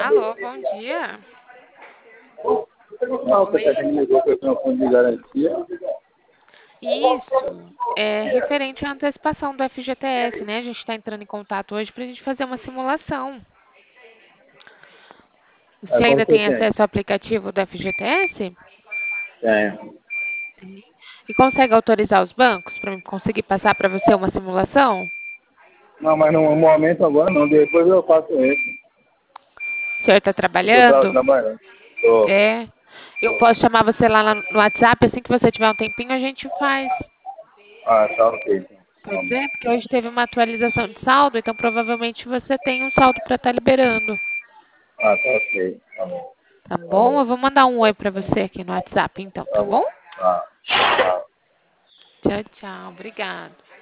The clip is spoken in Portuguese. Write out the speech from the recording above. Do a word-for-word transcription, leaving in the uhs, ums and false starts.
Alô, bom dia. Não, você até que me ligou que eu tenho um fundo de garantia. Isso é referente à antecipação do F G T S, né? A gente está entrando em contato hoje para a gente fazer uma simulação. É, Você quando ainda você tem tem? acesso ao aplicativo do F G T S? Tenho. Tem. E consegue autorizar os bancos para conseguir passar para você uma simulação? Não, mas no momento agora não, depois eu faço isso. O senhor está Eu tô tra trabalhando? trabalhando. Tô. É. Eu posso chamar você lá na- no WhatsApp, assim que você tiver um tempinho, a gente faz. Ah, tá ok. Então. Tá Pode bom. ser? Porque hoje teve uma atualização de saldo, então provavelmente você tem um saldo para estar liberando. Ah, tá ok. Tá bom. Tá Tá bom? bom. Eu vou mandar um oi para você aqui no WhatsApp, então, Tá tá bom. bom? Tá. Tá. Tchau, tchau. Obrigada.